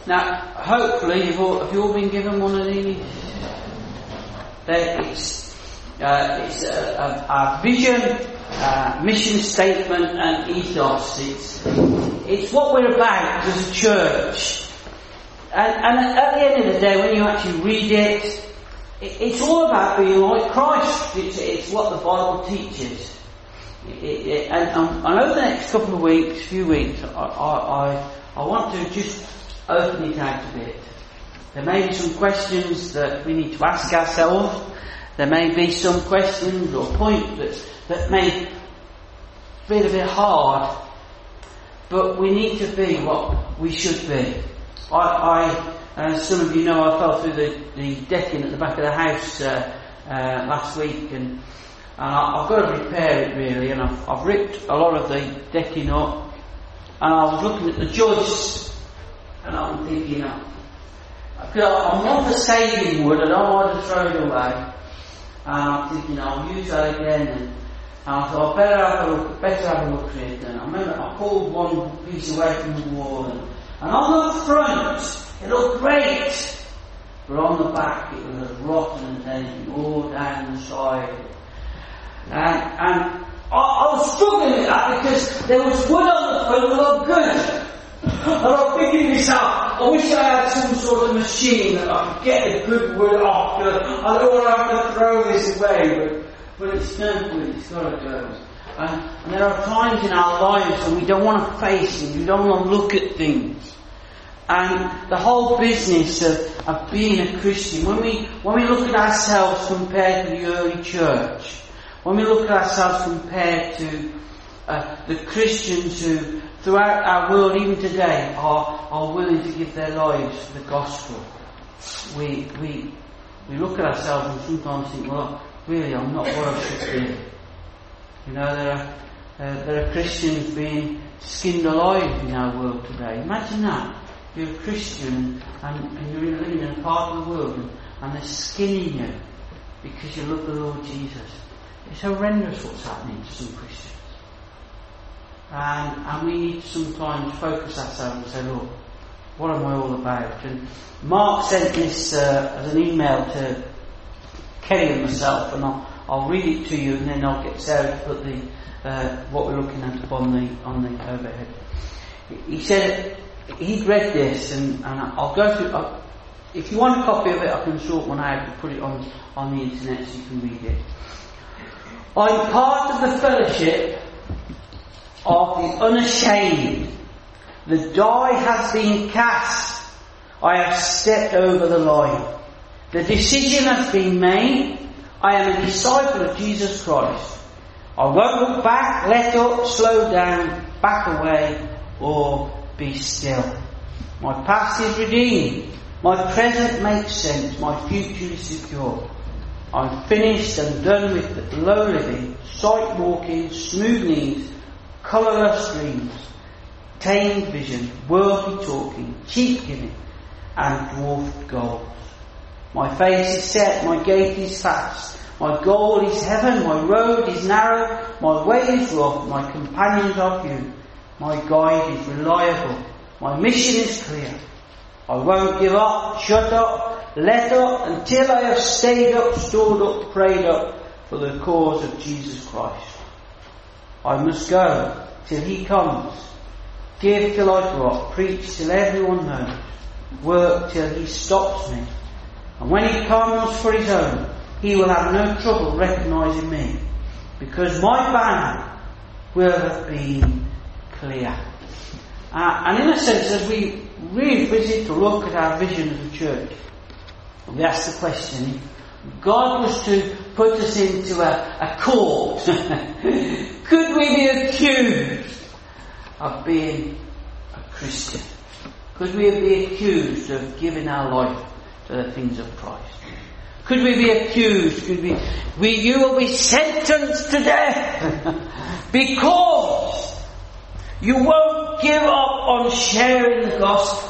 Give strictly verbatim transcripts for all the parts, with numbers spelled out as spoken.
Now, hopefully, you've all, have you all been given one of these? There, it's uh, it's a, a, a vision, uh, mission statement, and ethos. It's it's what we're about as a church. And, and at the end of the day, when you actually read it, it it's all about being like Christ. It's, it's what the Bible teaches. It, it, and, um, and over the next couple of weeks, few weeks, I I, I, I want to just open it out a bit. There may be some questions that we need to ask ourselves. There may be some questions or points that, that may feel a bit hard. But we need to be what we should be. I, I as some of you know, I fell through the, the decking at the back of the house uh, uh, last week, and, and I, I've got to repair it really, and I've, I've ripped a lot of the decking up, and I was looking at the joists. And I'm thinking, I'm on the saving wood, I don't want to throw it away. And I'm thinking, I'll use that again. And, and I thought, I better have a look, better have a look at it. And I remember I pulled one piece away from the wall. And, and on the front, it looked great. But on the back, it was as rotten as anything, all down the side. And, and I, I was struggling with that because there was wood on the front that looked good. And I'm thinking to myself, I wish I had some sort of machine that I could get the good wood off. I don't want to have to throw this away, but, but it's no good, it's got to go. And, and there are times in our lives when we don't want to face things, we don't want to look at things. And the whole business of, of being a Christian, when we, when we look at ourselves compared to the early church, when we look at ourselves compared to uh, the Christians who throughout our world, even today, are, are willing to give their lives for the gospel. We, we, we look at ourselves and sometimes think, well, really, I'm not what I should be. You know, there are, uh, there are Christians being skinned alive in our world today. Imagine that. You're a Christian and, and you're living in a part of the world and, and they're skinning you because you love the Lord Jesus. It's horrendous what's happening to some Christians. And, and we need to sometimes focus ourselves and say, look, what am I all about? And Mark sent this uh, as an email to Kelly and myself, and I'll, I'll read it to you, and then I'll get Sarah to put the uh, what we're looking at up on the on the overhead. He said he'd read this, and, and I'll go through. I'll, if you want a copy of it, I can sort one out and put it on on the internet so you can read it. I'm part of the fellowship of the unashamed. The die has been cast. I have stepped over the line. The decision has been made. I am a disciple of Jesus Christ. I won't look back, let up, slow down, back away, or be still. My past is redeemed. My present makes sense. My future is secure. I'm finished and done with low living, sight walking, smooth knees, colourless dreams, tamed vision, worldly talking, cheap giving, and dwarfed goals. My face is set, my gait is fast, my goal is heaven, my road is narrow, my way is rough, my companions are few, my guide is reliable, my mission is clear. I won't give up, shut up, let up, until I have stayed up, stored up, prayed up for the cause of Jesus Christ. I must go till he comes. Give till I drop. Preach till everyone knows. Work till he stops me. And when he comes for his own, he will have no trouble recognising me, because my banner will have been clear. Uh, and in a sense, as we revisit to look at our vision of the church, we ask the question, if God was to put us into a, a court, could we be accused of being a Christian? Could we be accused of giving our life to the things of Christ? Could we be accused? Could we, we you will be sentenced to death because you won't give up on sharing the gospel.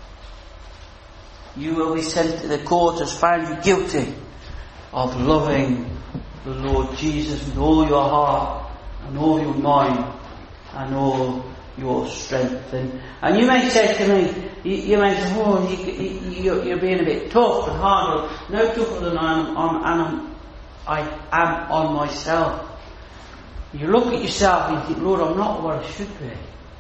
You will be sent to the court as found you guilty of loving the Lord Jesus with all your heart and all your mind and all your strength. And, and you may say to me, you, you may say, oh, you, you, you're, you're being a bit tough and hard, or no tougher than I am, I'm, I'm, I am on myself. You look at yourself and you think, Lord, I'm not what I should be.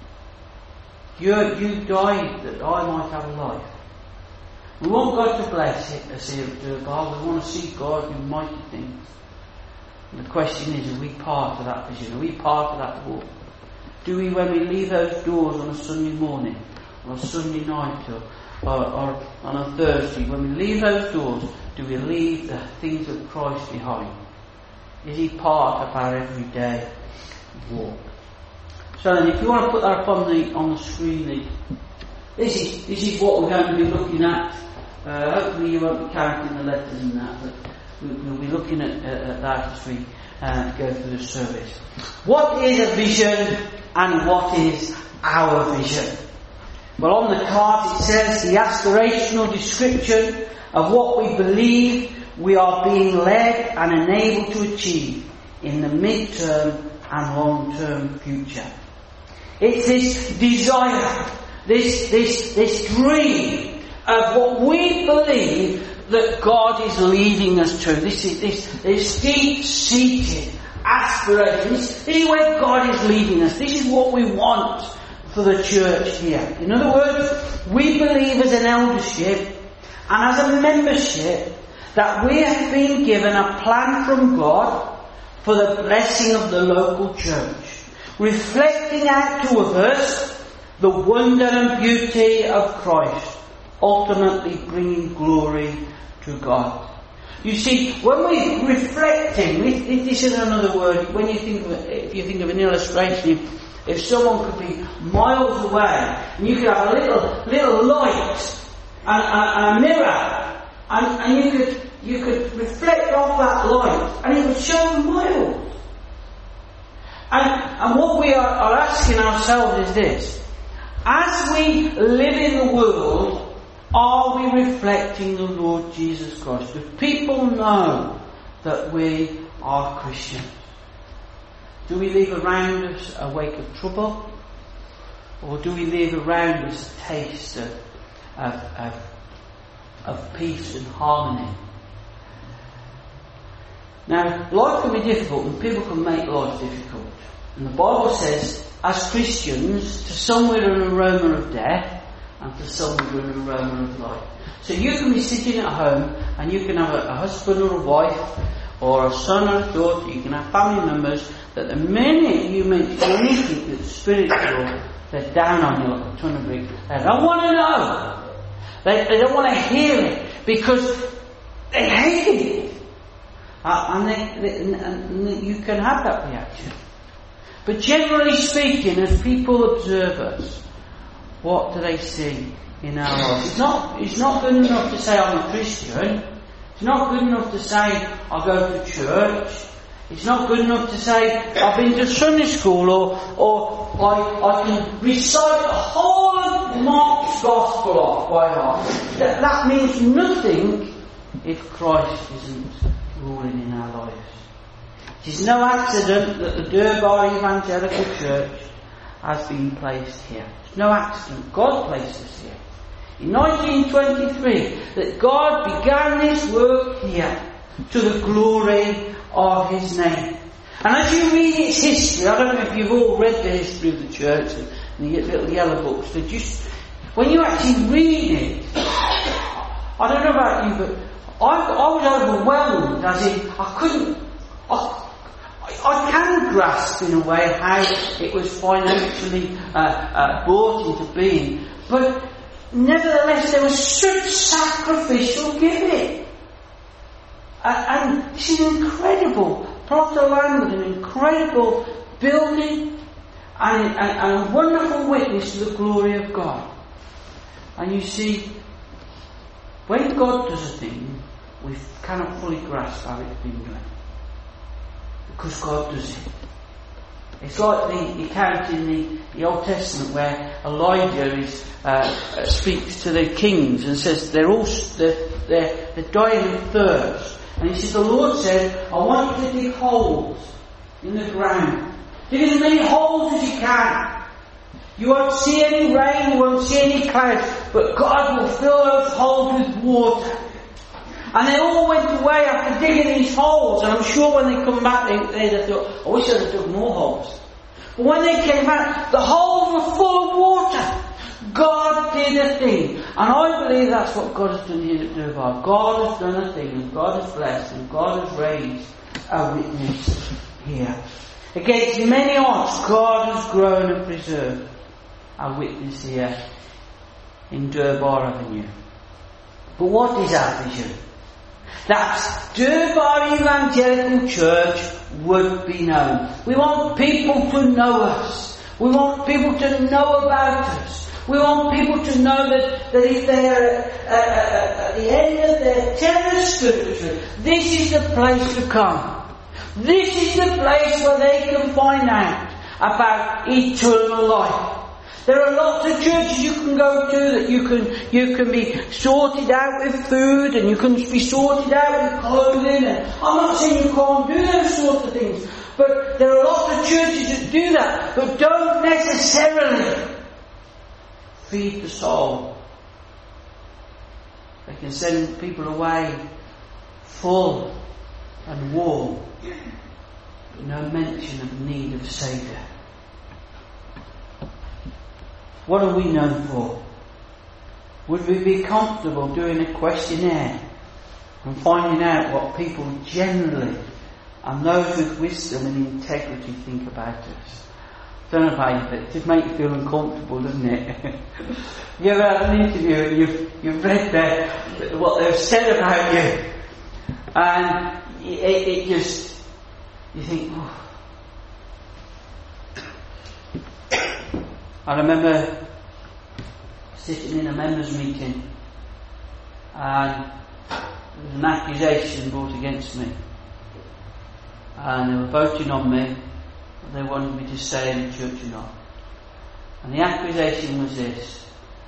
You, you died that I might have a life. We want God to bless it, as here at Durbar. We want to see God do mighty things. And the question is, are we part of that vision? Are we part of that walk? Do we, when we leave those doors on a Sunday morning, or a Sunday night, or, or, or on a Thursday, when we leave those doors, do we leave the things of Christ behind? Is he part of our everyday walk? So then, if you want to put that up on the on the screen, the, this is this is what we're going to be looking at. Uh, hopefully, you won't be counting the letters and that, but we'll be looking at, at, at that as we uh, go through the service. What is a vision, and what is our vision? Well, on the card it says the aspirational description of what we believe we are being led and enabled to achieve in the mid-term and long-term future. It's this desire, this, this, this dream of what we believe that God is leading us to. This is this, this deep-seated aspiration. This, this is where God is leading us. This is what we want for the church here. In other words, we believe as an eldership and as a membership that we have been given a plan from God for the blessing of the local church, reflecting out to others the wonder and beauty of Christ, ultimately bringing glory to God. You see, when we're reflecting, this is another word, when you think of, if you think of an illustration, if, if someone could be miles away, and you could have a little, little light, and, and, and a mirror, and, and you could, you could reflect off that light, and it would show miles. And, and what we are, are asking ourselves is this: as we live in the world, are we reflecting the Lord Jesus Christ? Do people know that we are Christians? Do we leave around us a wake of trouble? Or do we leave around us a taste of, of, of, of peace and harmony? Now, life can be difficult and people can make life difficult. And the Bible says, as Christians, to some we're an aroma of death, and to some we're an aroma of life. So you can be sitting at home and you can have a, a husband or a wife, or a son or a daughter, you can have family members, that the minute you mention anything that's spiritual, they're down on you like a ton of bricks. They don't want to know. They, they don't want to hear it because they hate it. Uh, and, they, they, and, and you can have that reaction. But generally speaking, as people observe us, what do they see in our lives? It's not, it's not good enough to say I'm a Christian. It's not good enough to say I go to church. It's not good enough to say I've been to Sunday school, or or I, I can recite the whole of Mark's Gospel off by heart. That, that means nothing if Christ isn't ruling in our lives. It is no accident that the Durbar Evangelical Church has been placed here. It's no accident. God placed us here. In nineteen twenty-three, that God began this work here to the glory of His name. And as you read its history, I don't know if you've all read the history of the church and the little yellow books, but just when you actually read it, I don't know about you, but I, I was overwhelmed, as in I couldn't, I, I can grasp in a way how it was financially uh, uh, brought into being, but nevertheless there was such sacrificial giving. Uh, and this is incredible. Plot of land with an incredible building and, and, and a wonderful witness to the glory of God. And you see, when God does a thing, we cannot fully grasp how it's been done. Because God does it. It's like the account in the, the Old Testament where Elijah is, uh, speaks to the kings and says they're all they're, they're, they're dying of thirst. And he says, the Lord said, I want you to dig holes in the ground. Dig as many holes as you can. You won't see any rain, you won't see any clouds, but God will fill those holes with water. And they all went away after digging these holes, and I'm sure when they come back, they, they'd have thought, I wish I'd have dug more holes. But when they came back, the holes were full of water. God did a thing. And I believe that's what God has done here at Durbar. God has done a thing, and God has blessed, and God has raised a witness here. Against many odds, God has grown and preserved a witness here in Durbar Avenue. But what is our vision? That Durbar Evangelical Church would be known. We want people to know us. We want people to know about us. We want people to know that, that if they are at, at, at the end of their tenor spiritually, this is the place to come. This is the place where they can find out about eternal life. There are lots of churches you can go to that you can you can be sorted out with food, and you can be sorted out with clothing, and I'm not saying you can't do those sorts of things, but there are lots of churches that do that, but don't necessarily feed the soul. They can send people away full and warm, but no mention of need of a Saviour. What are we known for? Would we be comfortable doing a questionnaire and finding out what people generally and those with wisdom and integrity think about us? I don't know about you, but it just makes you feel uncomfortable, doesn't it? You ever had an interview and you've, you've read their, what they've said about you, and it, it just, you think, oh. I remember sitting in a members' meeting, and there was an accusation brought against me, and they were voting on me, but they wanted me to stay in the church or not. And the accusation was this: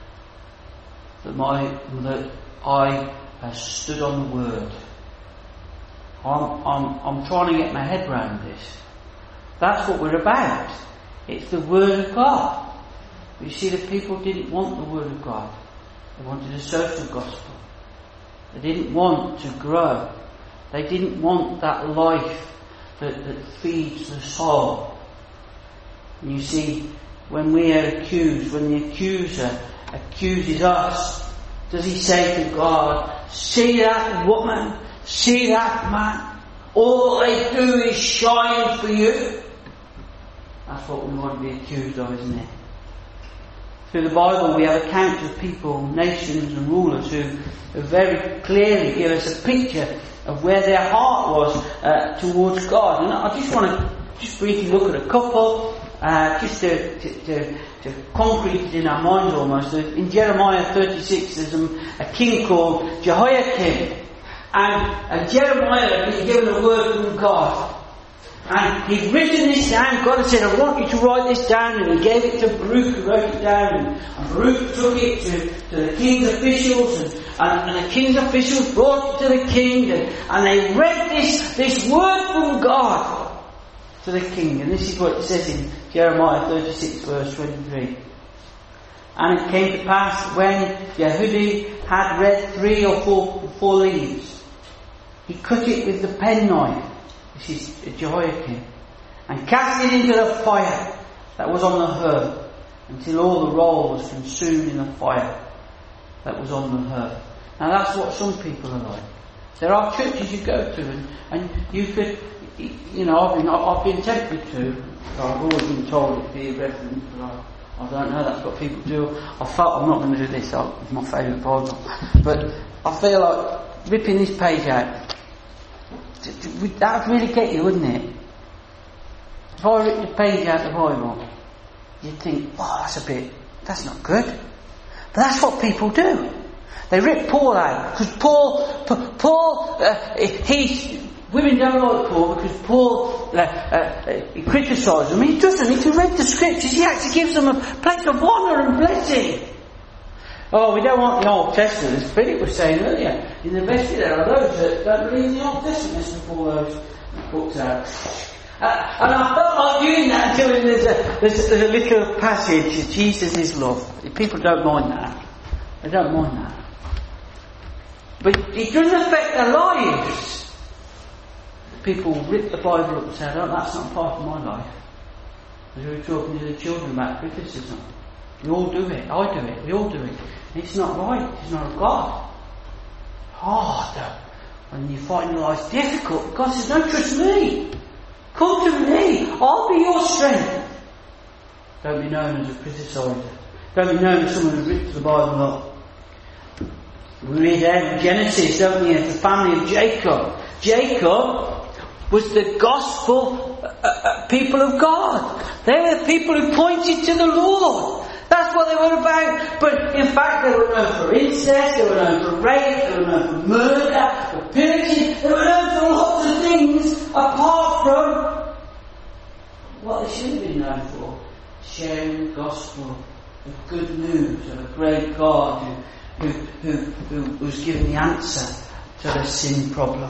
that my that I have stood on the word. I'm I'm I'm trying to get my head round this. That's what we're about. It's the word of God. You see, the people didn't want the word of God. They wanted a social gospel. They didn't want to grow. They didn't want that life that, that feeds the soul. And you see, when we are accused, when the accuser accuses us, does he say to God, see that woman, see that man, all they do is shine for you? That's what we want to be accused of, isn't it? Through the Bible we have accounts of people, nations and rulers who, who very clearly give us a picture of where their heart was uh, towards God. And I just want to just briefly look at a couple, uh, just to, to, to, to concrete it in our minds almost. In Jeremiah thirty-six there's a, a king called Jehoiakim. And, and Jeremiah had been given a word from God. And he'd written this down. God had said, I want you to write this down. And he gave it to Baruch, who wrote it down. And, and Baruch took it to, to the king's officials. And, and, and the king's officials brought it to the king. And, and they read this, this word from God to the king. And this is what it says in Jeremiah thirty-six verse twenty-three. And it came to pass when Yehudi had read three or four, four leaves, he cut it with the penknife. This is Jehoiakim, and cast it into the fire that was on the hearth, until all the roll was consumed in the fire that was on the hearth. Now that's what some people are like. There are churches you go to, and, and you could, you know, I've been, I've been tempted to. I've always been told it'd be irreverent, but I, I don't know. That's what people do. I felt I'm not going to do this. It's my favourite Bible, but I feel like ripping this page out. That would really get you, wouldn't it? If I ripped the page out of the Bible, you'd think, oh, that's a bit, that's not good. But that's what people do. They rip Paul out, because Paul, Paul, uh, he, women don't like Paul, because Paul uh, uh, he criticises them. He doesn't. If you read the scriptures, he actually gives them a place of honour and blessing. Oh, we don't want the Old Testament, as Philip was saying earlier. In the best there are those that don't believe in the Old Testament and pull those books out. Uh, and I felt like doing that until there's a, there's, there's a little passage, Jesus is love. People don't mind that. They don't mind that. But it doesn't affect their lives. People rip the Bible up and say, oh, that's not part of my life. As we were talking to the children about criticism. We all do it. I do it. We all do it. It's not right. It's not of God. Hard. When you find your life difficult, God says, don't trust me. Come to me. I'll be your strength. Don't be known as a criticiser. Don't be known as someone who rips the Bible up. We read there in Genesis, don't we, of the family of Jacob. Jacob was the gospel uh, uh, people of God. They were the people who pointed to the Lord. That's what they were about. But in fact, they were known for incest, they were known for rape, they were known for murder, for pillaging, they were known for lots of things apart from what they should have been known for. Sharing the gospel, the good news of a great God who, who, who, who was given the answer to the sin problem.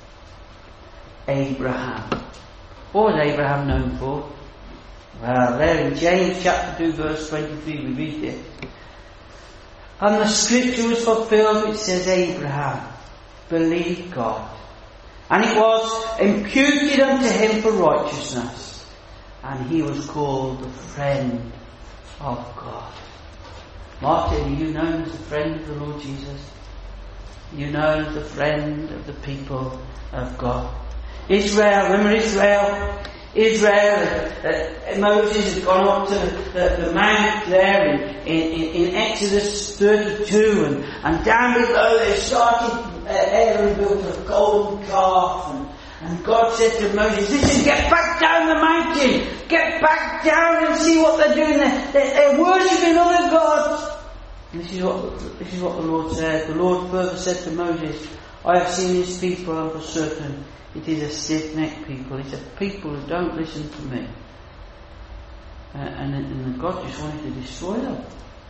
Abraham. What was Abraham known for? Well, there in James chapter two verse twenty-three we read it. And the scripture was fulfilled which says Abraham believed God, and it was imputed unto him for righteousness, and he was called the friend of God. Martin, are you known as the friend of the Lord Jesus? Are you known as the friend of the people of God? Israel, remember Israel? Israel, uh, Moses had gone up to the, the mount there in, in, in Exodus thirty-two, and, and down below they started, uh, Aaron built a golden calf, and, and God said to Moses, listen, get back down the mountain, get back down and see what they're doing there. They're, they're worshipping other gods. And this is what this is what the Lord said. The Lord further said to Moses, I have seen this people, and for certain it is a stiff-necked people. It's a people who don't listen to me. Uh, and, and God just wanted to destroy them.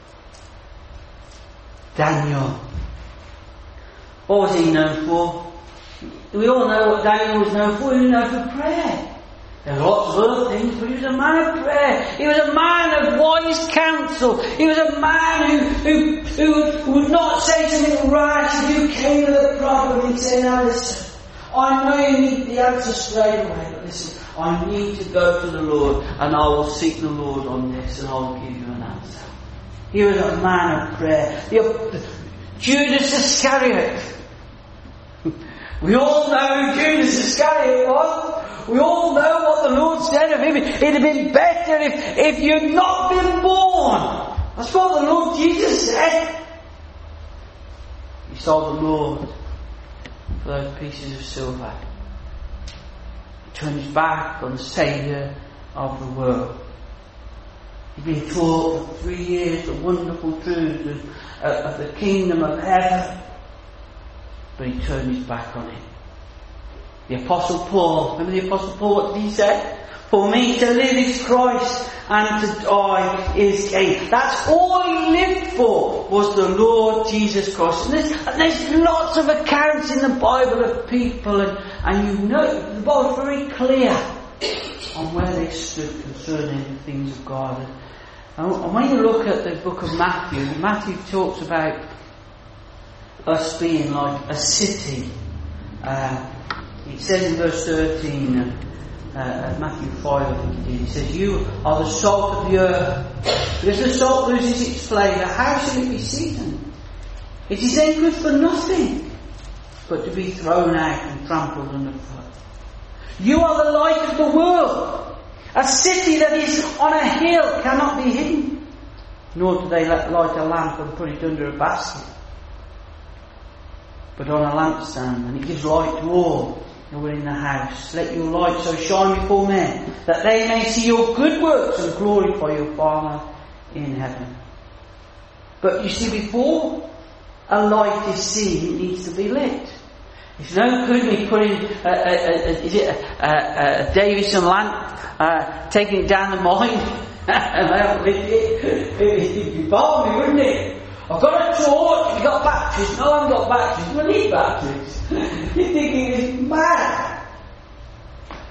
Daniel. What was he known for? We all know what Daniel was known for. He was known for prayer. There are lots of other things, but he was a man of prayer. He was a man of wise counsel. He was a man who, who, who would not say something rash if you came with a problem. He'd say, now listen, I know you need the answer straight away, but listen, I need to go to the Lord, and I will seek the Lord on this, and I will give you an answer. He was a man of prayer. The, Judas Iscariot. We all know who Judas Iscariot was. We all know what the Lord said of him. It'd have been better if, if you'd not been born. That's what the Lord Jesus said. He sold the Lord for those pieces of silver. He turned his back on the Saviour of the world. He'd been taught for three years the wonderful truths of, uh, of the kingdom of heaven, but he turned his back on it. The Apostle Paul, remember the Apostle Paul, what did he say? For me to live is Christ, and to die is gain. That's all he lived for, was the Lord Jesus Christ. And there's, and there's lots of accounts in the Bible of people, and, and you know, the Bible's very clear on where they stood concerning the things of God. And, and when you look at the book of Matthew, Matthew talks about us being like a city. Uh, it says in verse thirteen, uh, Matthew five, I think it is, it says, you are the salt of the earth. But if the salt loses its flavour, how shall it be seasoned? It is then good for nothing, but to be thrown out and trampled underfoot. You are the light of the world. A city that is on a hill cannot be hidden. Nor do they light a lamp and put it under a basket, but on a lampstand, and it gives light to all who are in the house. Let your light so shine before men, that they may see your good works and glorify your Father in heaven. But you see, before a light is seen, it needs to be lit. It's no good me putting a, a, a, is it a, a, a Davison lamp, uh, taking it down the mine, and I haven't lit it. It'd be balmy, wouldn't it? I've got a torch. Have you got batteries? No, I haven't got batteries. We need batteries. You're thinking it's mad.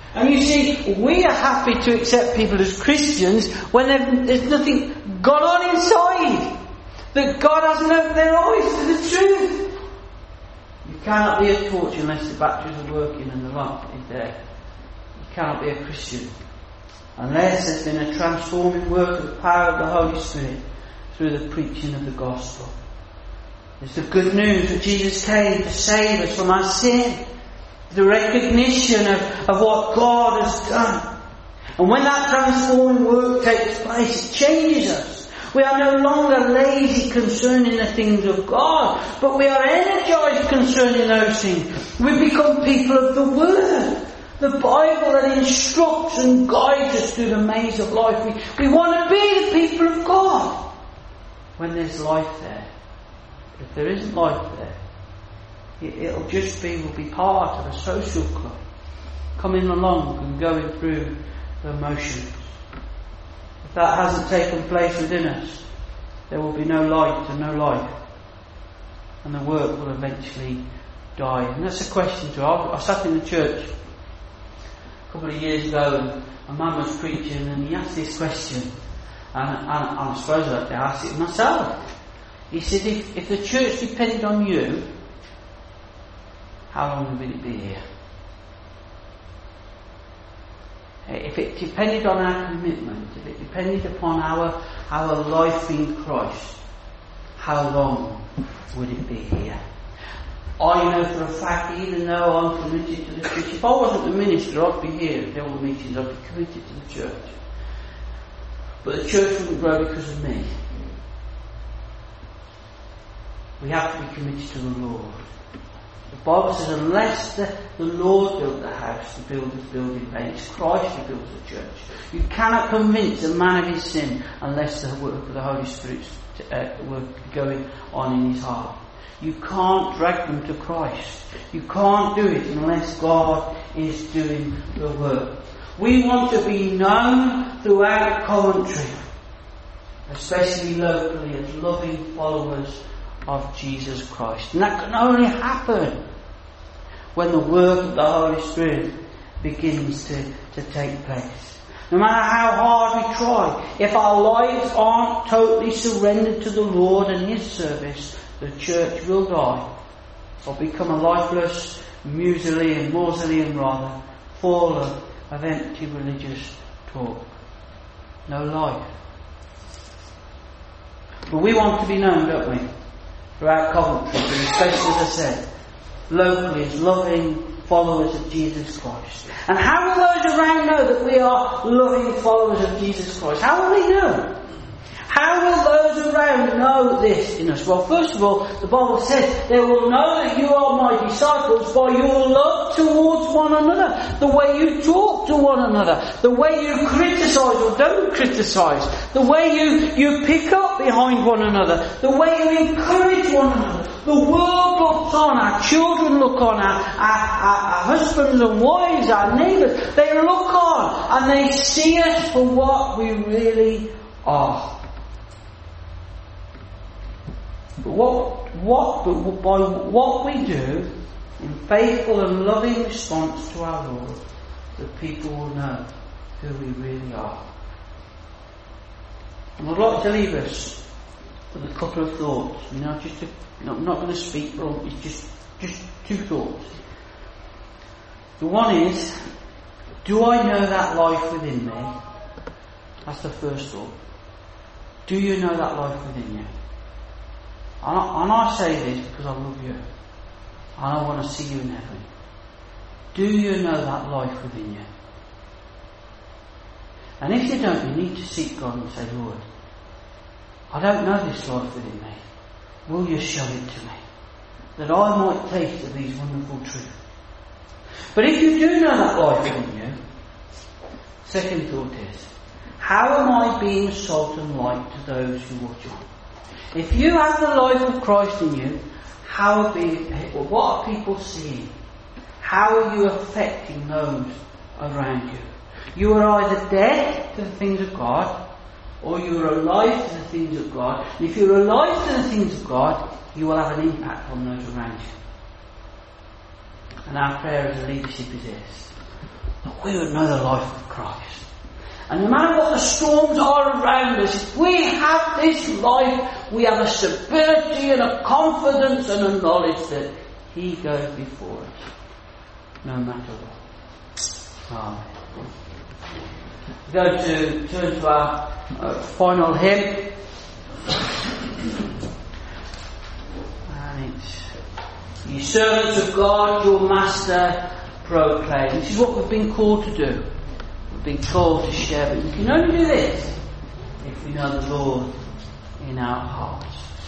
And you see, we are happy to accept people as Christians when there's nothing gone on inside. That God hasn't opened their eyes to the truth. You cannot be a torch unless the batteries are working and the light is there. You cannot be a Christian unless there's been a transforming work of the power of the Holy Spirit through the preaching of the gospel. It's the good news that Jesus came to save us from our sin. The recognition of, of what God has done. And when that transforming work takes place, it changes us. We are no longer lazy concerning the things of God, but we are energized concerning those things. We become people of the Word. The Bible that instructs and guides us through the maze of life. We, we want to be the people of God when there's life there. If there isn't life there, it, it'll just be, we'll be part of a social club, coming along and going through the motions. If that hasn't taken place within us, there will be no light and no life. And the work will eventually die. And that's a question to I, I sat in the church a couple of years ago and a man was preaching and he asked this question. And, and, and I suppose I have to ask it myself. He said, if, if the church depended on you, how long would it be here? If it depended on our commitment, if it depended upon our, our life in Christ, how long would it be here? I know for a fact, even though I'm committed to the church, if I wasn't the minister, I'd be here at all the meetings, I'd be committed to the church. But the church wouldn't grow because of me. We have to be committed to the Lord. The Bible says unless the, the Lord built the house, the builders build in vain. It's Christ who builds the church. You cannot convince a man of his sin unless the work of the Holy Spirit uh, work going on in his heart. You can't drag them to Christ. You can't do it unless God is doing the work. We want to be known throughout Coventry, especially locally, as loving followers of Jesus Christ. And that can only happen when the work of the Holy Spirit begins to, to take place. No matter how hard we try, if our lives aren't totally surrendered to the Lord and His service, the church will die or become a lifeless mausoleum, mausoleum rather, full of, of empty religious talk. No life. But we want to be known, don't we? Throughout Coventry, especially, as I said, locally as loving followers of Jesus Christ. And how will those around know that we are loving followers of Jesus Christ? How will they know? How will those around know this in us? Well, first of all, the Bible says they will know that you are my disciples by your love towards one another. The way you talk to one another. The way you criticise or don't criticise. The way you, you pick up behind one another. The way you encourage one another. The world looks on, our children look on, our, our, our, our husbands and wives, our neighbours. They look on and they see us for what we really are. But what, what, but by what we do, in faithful and loving response to our Lord, the people will know who we really are. And I'd like to leave us with a couple of thoughts. You know, just to, you know, I'm not going to speak, but it's just, just two thoughts. The one is, do I know that life within me? That's the first thought. Do you know that life within you? And I, and I say this because I love you. And I want to see you in heaven. Do you know that life within you? And if you don't, you need to seek God and say, Lord, I don't know this life within me. Will you show it to me? That I might taste of these wonderful truths. But if you do know that life within you, second thought is, how am I being salt and light to those who watch on? If you have the life of Christ in you, how are be, what are people seeing? How are you affecting those around you? You are either dead to the things of God, or you are alive to the things of God. And if you're alive to the things of God, you will have an impact on those around you. And our prayer as a leadership is this: that we would know the life of Christ. And no matter what the storms are around us, if we have this life, we have a stability and a confidence and a knowledge that He goes before us, no matter what. Amen. We go to turn to our uh, final hymn, and it's "Ye servants of God, your Master proclaim." This is what we've been called to do. We've been called to share, but we can only do this if we know the Lord in our hearts.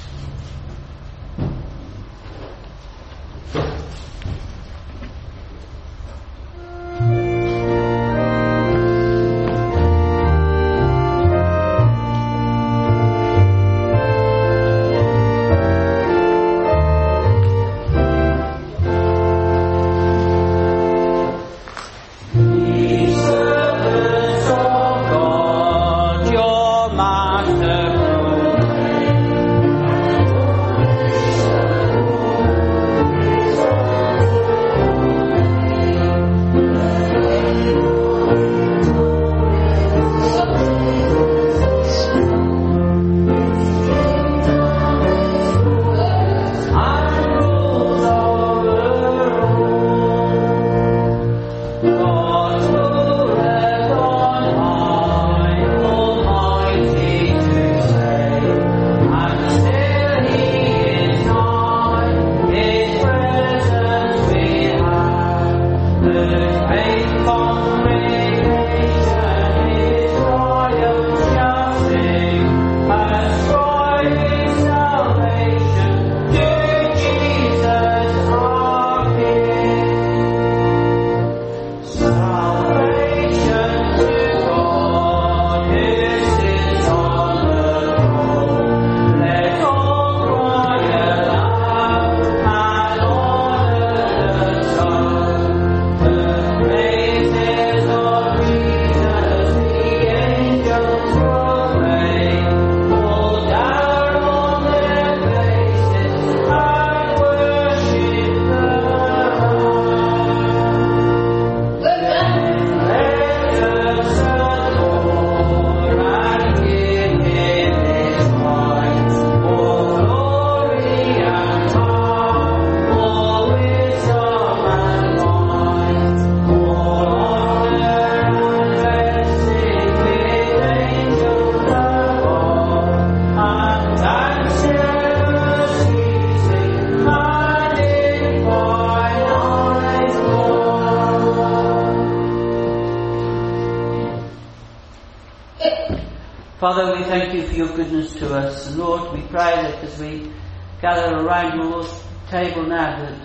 Father, we thank you for your goodness to us. And Lord, we pray that as we gather around your table now, that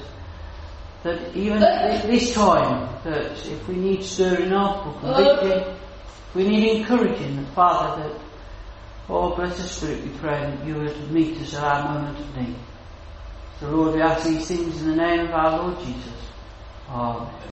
that even at this time, that if we need stirring up or convicting, if we need encouraging, that Father, that, oh, blessed Spirit, we pray that you would meet us at our moment of need. So Lord, we ask these things in the name of our Lord Jesus. Amen.